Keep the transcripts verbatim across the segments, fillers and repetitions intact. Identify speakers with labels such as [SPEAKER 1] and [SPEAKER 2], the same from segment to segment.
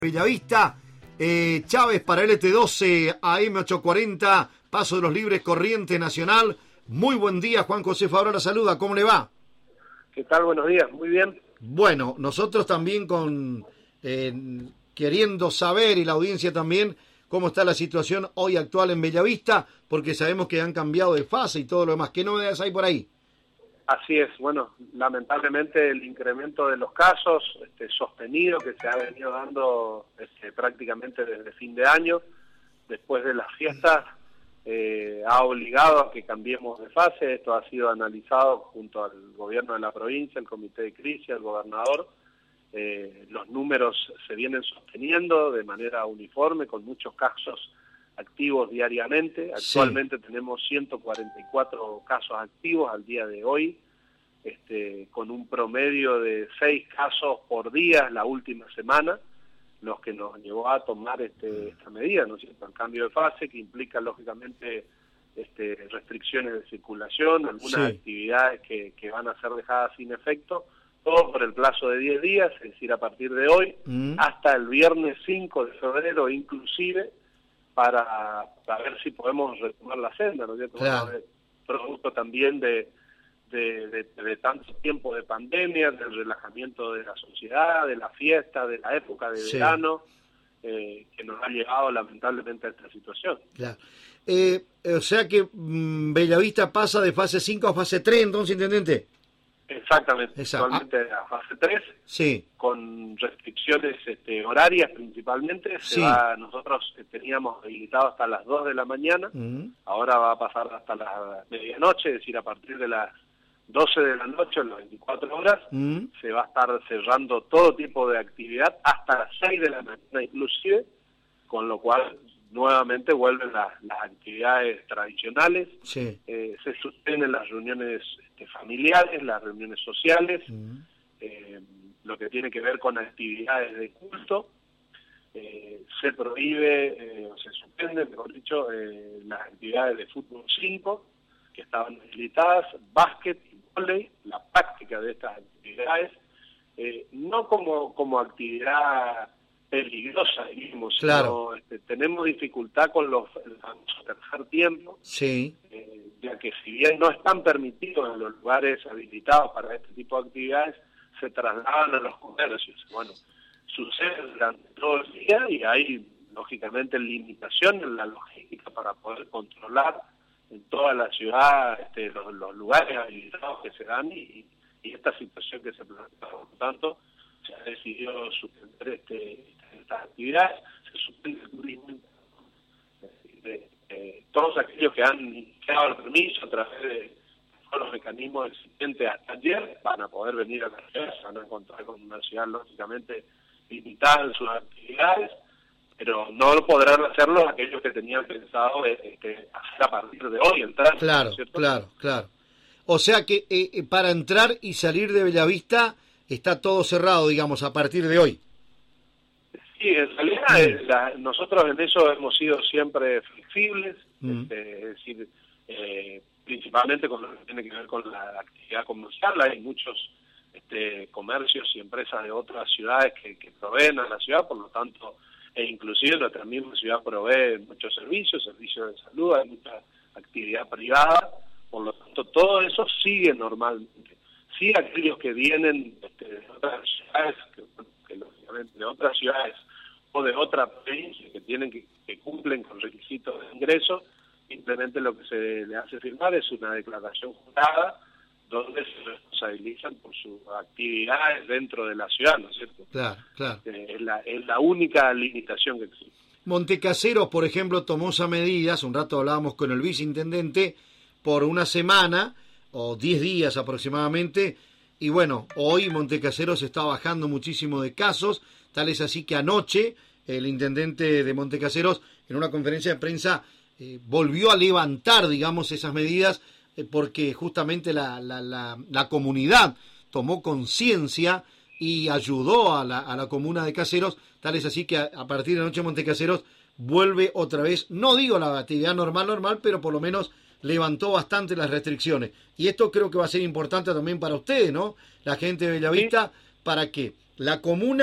[SPEAKER 1] Bellavista, eh, Chávez para L T doce, A M ochocientos cuarenta, Paso de los Libres, Corriente Nacional. Muy buen día, Juan José Fabra la saluda, ¿cómo le va?
[SPEAKER 2] ¿Qué tal? Buenos días, muy bien.
[SPEAKER 1] Bueno, nosotros también con eh, queriendo saber, y la audiencia también, cómo está la situación hoy actual en Bellavista, porque sabemos que han cambiado de fase y todo lo demás. ¿Qué novedades hay por ahí?
[SPEAKER 2] Así es, bueno, lamentablemente el incremento de los casos este, sostenido que se ha venido dando este, prácticamente desde fin de año, después de las fiestas, eh, ha obligado a que cambiemos de fase. Esto ha sido analizado junto al gobierno de la provincia, el comité de crisis, el gobernador. Eh, los números se vienen sosteniendo de manera uniforme, con muchos casos activos diariamente. Actualmente sí. Tenemos ciento cuarenta y cuatro casos activos al día de hoy, este, con un promedio de seis casos por día la última semana, los que nos llevó a tomar este, esta medida, ¿no es cierto? El cambio de fase, que implica lógicamente este, restricciones de circulación, algunas sí. actividades que, que van a ser dejadas sin efecto, todo por el plazo de diez días, es decir, a partir de hoy mm. hasta el viernes cinco de febrero inclusive, para, para ver si podemos retomar la senda, ¿no es cierto? Claro. Bueno, producto también de, de, de, de tanto tiempo de pandemia, del relajamiento de la sociedad, de la fiesta, de la época de sí. verano, eh, que nos ha llevado lamentablemente a esta situación.
[SPEAKER 1] Claro. Eh, o sea que mmm, Bellavista pasa de fase cinco a fase tres, entonces, ¿intendente?
[SPEAKER 2] Exactamente, actualmente ah. a fase tres,
[SPEAKER 1] sí.
[SPEAKER 2] con restricciones este, horarias principalmente. Se
[SPEAKER 1] sí.
[SPEAKER 2] va, nosotros teníamos habilitado hasta las dos de la mañana, uh-huh. ahora va a pasar hasta la medianoche, es decir, a partir de las doce de la noche, en las veinticuatro horas, uh-huh. se va a estar cerrando todo tipo de actividad hasta las seis de la mañana inclusive, con lo cual nuevamente vuelven las, las actividades tradicionales,
[SPEAKER 1] sí.
[SPEAKER 2] eh, se suspenden las reuniones este, familiares, las reuniones sociales, uh-huh. eh, lo que tiene que ver con actividades de culto, eh, se prohíbe, eh, o se suspenden, mejor dicho, eh, las actividades de fútbol cinco, que estaban habilitadas, básquet y vóley, la práctica de estas actividades, eh, no como, como actividad peligrosa, digamos,
[SPEAKER 1] claro.
[SPEAKER 2] sino, este, tenemos dificultad con los el tercer tiempo,
[SPEAKER 1] sí.
[SPEAKER 2] eh, ya que si bien no están permitidos en los lugares habilitados para este tipo de actividades, se trasladan a los comercios. Bueno, sucede durante todo el día y hay, lógicamente, limitaciones en la logística para poder controlar en toda la ciudad este, los, los lugares habilitados que se dan y, y esta situación que se plantea. Por lo tanto, se ha decidido suspender este, estas actividades, se suspende el turismo, de, de, todos aquellos que han dado el permiso a través de todos los mecanismos existentes hasta ayer van a poder venir a la ciudad, se van a encontrar con una ciudad lógicamente limitada en sus actividades, pero no podrán hacerlo aquellos que tenían pensado este, hacer a partir de hoy, entrar.
[SPEAKER 1] Claro,
[SPEAKER 2] ¿cierto? claro,
[SPEAKER 1] claro. O sea que eh, para entrar y salir de Bellavista está todo cerrado, digamos, a partir de hoy.
[SPEAKER 2] Sí, en realidad eh, la, nosotros en eso hemos sido siempre flexibles, mm. este, es decir, eh, principalmente con lo que tiene que ver con la actividad comercial. Hay muchos este, comercios y empresas de otras ciudades que, que proveen a la ciudad, por lo tanto, e inclusive nuestra misma ciudad provee muchos servicios, servicios de salud, hay mucha actividad privada, por lo tanto, todo eso sigue normalmente. Sí, aquellos que vienen este, de otras ciudades, que, que lógicamente de otras ciudades o de otra provincia que tienen que, que cumplen con requisitos de ingreso, simplemente lo que se le hace firmar es una declaración jurada donde se responsabilizan por sus actividades dentro de la ciudad, ¿no es cierto?
[SPEAKER 1] Claro, claro.
[SPEAKER 2] Eh, es, la, es la única limitación que existe.
[SPEAKER 1] Montecaseros, por ejemplo, tomó esa medida, hace un rato hablábamos con el viceintendente, por una semana o diez días aproximadamente, y bueno, hoy Montecaseros está bajando muchísimo de casos, tal es así que anoche el intendente de Montecaseros en una conferencia de prensa eh, volvió a levantar, digamos, esas medidas eh, porque justamente la, la, la, la comunidad tomó conciencia y ayudó a la, a la comuna de Caseros, tal es así que a, a partir de anoche Montecaseros vuelve otra vez, no digo la actividad normal, normal, pero por lo menos levantó bastante las restricciones. Y esto creo que va a ser importante también para ustedes, ¿no? La gente de Bellavista, sí. Para que la comuna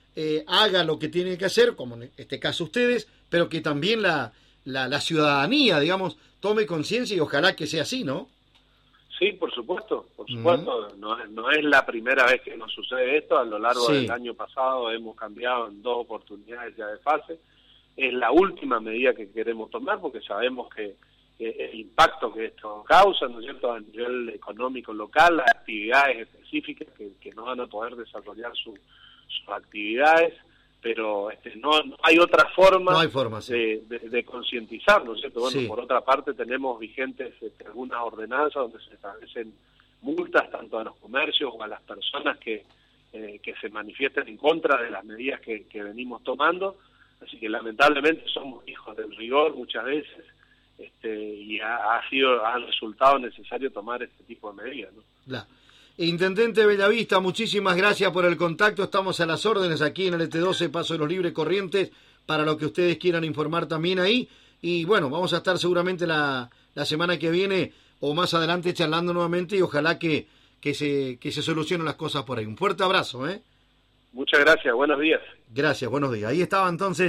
[SPEAKER 1] eh, haga lo que tiene que hacer, como en este caso ustedes, pero que también la, la, la ciudadanía, digamos, tome conciencia y ojalá que sea así, ¿no?
[SPEAKER 2] Sí, por supuesto, por supuesto. Uh-huh. No, no es la primera vez que nos sucede esto. A lo largo sí. del año pasado hemos cambiado en dos oportunidades ya de fase. Es la última medida que queremos tomar porque sabemos que eh, el impacto que esto causa, ¿no es cierto?, a nivel económico local, las actividades específicas que, que no van a poder desarrollar su, sus actividades, pero este, no, no hay otra forma,
[SPEAKER 1] no hay forma sí.
[SPEAKER 2] de, de, de concientizar, ¿no es cierto? Bueno,
[SPEAKER 1] sí.
[SPEAKER 2] por otra parte tenemos vigentes este, algunas ordenanzas donde se establecen multas tanto a los comercios o a las personas que, eh, que se manifiesten en contra de las medidas que, que venimos tomando, así que lamentablemente somos hijos del rigor muchas veces, este, y ha, ha sido ha resultado necesario tomar este tipo de medidas, ¿no?
[SPEAKER 1] La. Intendente Bellavista, muchísimas gracias por el contacto, estamos a las órdenes aquí en el E T doce, Paso de los Libres Corrientes, para lo que ustedes quieran informar también ahí, y bueno, vamos a estar seguramente la, la semana que viene o más adelante charlando nuevamente y ojalá que, que, se, que se solucionen las cosas por ahí. Un fuerte abrazo, ¿eh?
[SPEAKER 2] Muchas gracias, buenos días.
[SPEAKER 1] Gracias, buenos días. Ahí estaba entonces